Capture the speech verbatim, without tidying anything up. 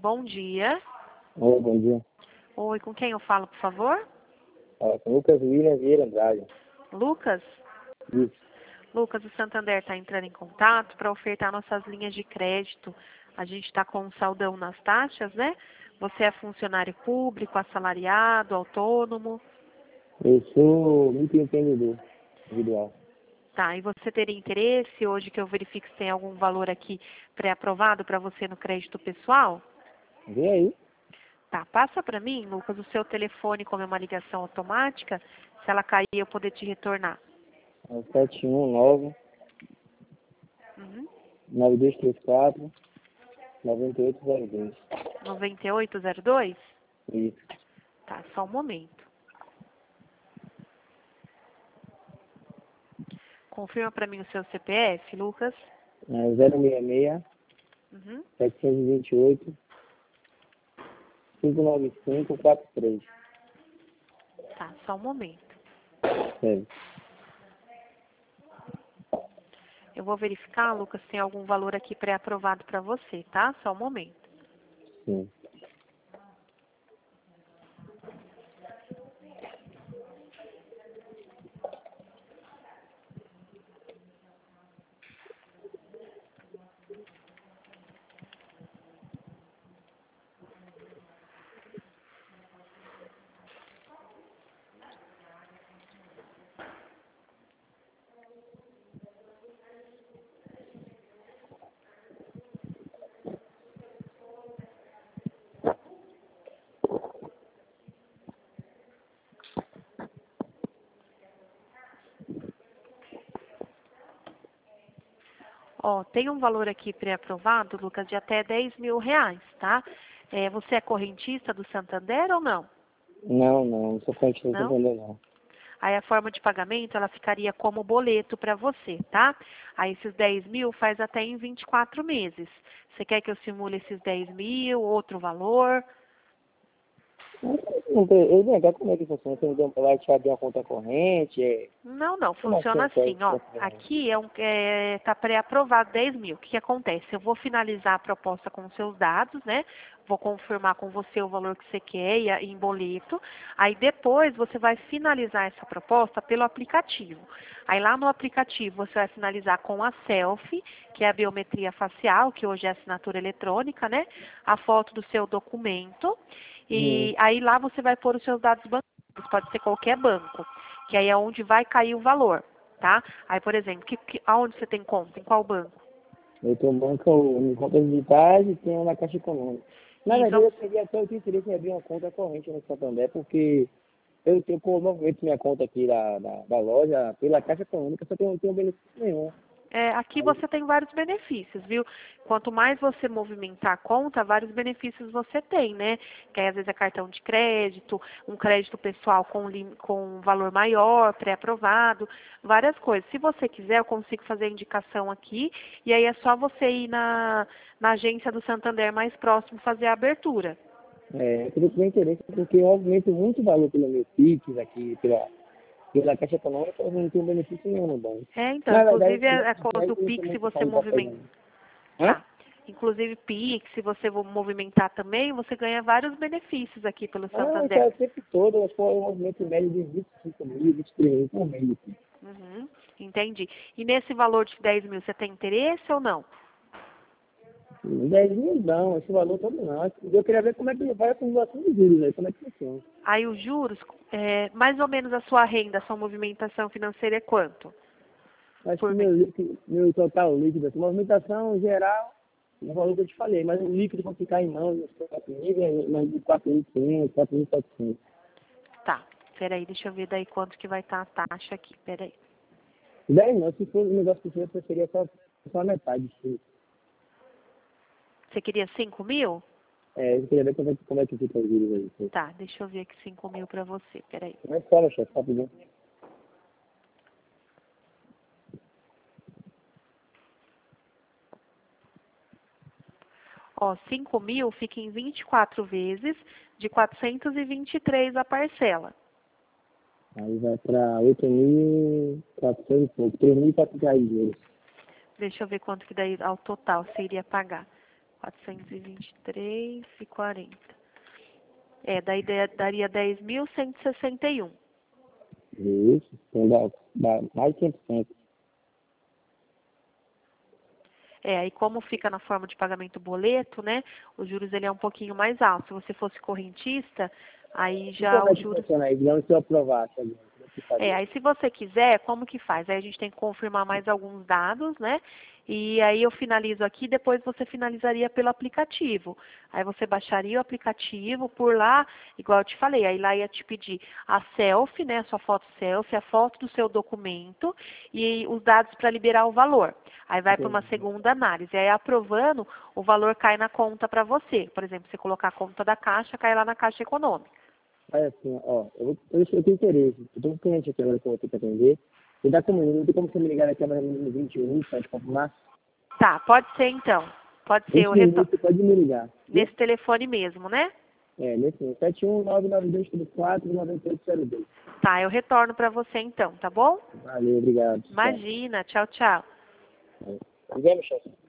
bom dia. Oi, bom dia. Oi, com quem eu falo, por favor? É, com Lucas William Vieira Andrade. Lucas? Isso. Lucas, o Santander está entrando em contato para ofertar nossas linhas de crédito. A gente está com um saldão nas taxas, né? Você é funcionário público, assalariado, autônomo? Eu sou microempreendedor individual. Tá, e você teria interesse hoje que eu verifique se tem algum valor aqui pré-aprovado para você no crédito pessoal? Vem aí. Tá, passa para mim, Lucas, o seu telefone como é uma ligação automática. Se ela cair, eu poder te retornar. É o sete um nove, Uhum. nove dois três quatro, nove oito zero dois. noventa e oito zero dois? Isso. Tá, só um momento. Confirma para mim o seu C P F, Lucas. É zero seis seis, Uhum. setecentos e vinte e oito, cinco nove cinco quatro três. Tá, só um momento. É. Eu vou verificar, Lucas, se tem algum valor aqui pré-aprovado para você, tá? Só um momento. Sim. Ó, tem um valor aqui pré-aprovado, Lucas, de até dez mil reais, tá? É, você é correntista do Santander ou não? Não, não, não sou cliente do Não? Santander, não. Aí a forma de pagamento, ela ficaria como boleto para você, tá? Aí esses dez mil faz até em vinte e quatro meses. Você quer que eu simule esses dez mil, outro valor? Não tem, eu nem cá, como é que funciona? Você não tem vai te abrir uma conta corrente? É... Não, não, Como é que funciona é assim, isso? ó. Aqui é um, é, tá pré-aprovado dez mil. O que, que acontece? Eu vou finalizar a proposta com os seus dados, né? Vou confirmar com você o valor que você quer e a- em boleto. Aí depois você vai finalizar essa proposta pelo aplicativo. Aí lá no aplicativo você vai finalizar com a selfie, que é a biometria facial, que hoje é assinatura eletrônica, né? A foto do seu documento. Hum. E aí lá você vai pôr os seus dados bancários, pode ser qualquer banco, que aí é onde vai cair o valor, tá? Aí, por exemplo, que, que, aonde você tem conta? Em qual banco? Eu tenho banca em contas digitais e tenho na Caixa Econômica. Na Isso, verdade, eu queria até eu tenho interesse em abrir uma conta corrente no Santander, porque eu tenho como movimento minha conta aqui da, da, da loja pela Caixa Econômica, só que eu não tenho benefício nenhum. é, aqui Aí, você tem vários benefícios, viu? Quanto mais você movimentar a conta, vários benefícios você tem, né? Que aí, às vezes é cartão de crédito, um crédito pessoal com, lim- com um valor maior, pré-aprovado, várias coisas. Se você quiser, eu consigo fazer a indicação aqui, e aí é só você ir na, na agência do Santander mais próximo fazer a abertura. é, eu queria ter interesse porque eu movimento muito valor pelo meu Pix aqui, pela, pela Caixa Econômica, eu não tenho benefício nenhum no banco. É, então, Na verdade, inclusive o a, banco a de coisa do crédito não tem Pix, se muito você como tá movimentar. pegando. Hã? Tá. Inclusive Pix, se você vo- movimentar também, você ganha vários benefícios aqui pelo Ah, isso é Santander. o tempo todo, eu acho que é um movimento em média de vinte e cinco mil, vinte e três mil por mês. Assim. Uhum, entendi. E nesse valor de dez mil, você tem interesse ou não? dez mil não, esse valor todo não. Eu queria ver como é que vai a acumulação de juros aí, como é que funciona. Aí os juros, é, mais ou menos a sua renda, a sua movimentação financeira é quanto? Acho que Por mês? meu líquido, meu total líquido, assim, movimentação geral, o valor que eu te falei, mas o líquido vai ficar em mãos, nos quatro mil, é mais de quatro mil e quinhentos, quatro mil e setecentos. Tá. Peraí, deixa eu ver daí quanto que vai estar a taxa aqui. Peraí. dez não, se for um negócio que eu preferia só, só a metade disso. Você queria cinco mil? É, eu queria ver como é, que- como é que fica os juros aí. Assim. Tá, deixa eu ver aqui cinco mil pra você. Peraí. Como é que fala, chefe, rapidinho? Ó, cinco mil fica em vinte e quatro vezes de quatrocentos e vinte e três a parcela. Aí vai para oito mil e quatrocentos e pouco, três mil e quatrocentos reais de juros. Deixa eu ver quanto que daí ao total você iria pagar. quatrocentos e vinte e três e quarenta. É, daí da- daria dez mil cento e sessenta e um. Isso, então dá, dá mais de cem por cento. É, e como fica na forma de pagamento boleto, né, os juros ele é um pouquinho mais alto. Se você fosse correntista, aí E já como é os que juros... funciona aí? Digamos se eu aprovasse agora, como é que É, faria? aí se você quiser, como que faz? Aí a gente tem que confirmar mais alguns dados, né? E aí eu finalizo aqui, depois você finalizaria pelo aplicativo. Aí você baixaria o aplicativo por lá, igual eu te falei, aí lá ia te pedir a selfie, né? A sua foto selfie, a foto do seu documento e os dados para liberar o valor. Aí vai para uma Entendi. segunda análise. Aí aprovando, o valor cai na conta para você. Por exemplo, você colocar a conta da Caixa, cai lá na Caixa Econômica. Olha assim, ó, eu, vou- eu, eu tenho interesse. Eu tô com um cliente aqui agora que eu vou ter que atender. E dá como, não tem como você me ligar daqui a mais ou menos vinte minutos para te confirmar? Tá, pode ser então. Pode ser, eu vinte retorno. minutos você pode me ligar, viu? Nesse telefone mesmo, né? É, nesse sete um nove nove dois três quatro nove oito zero dois. Tá, eu retorno para você então, tá bom? Valeu, obrigado. Tchau. Imagina, tchau, tchau. Ligamos, chefe.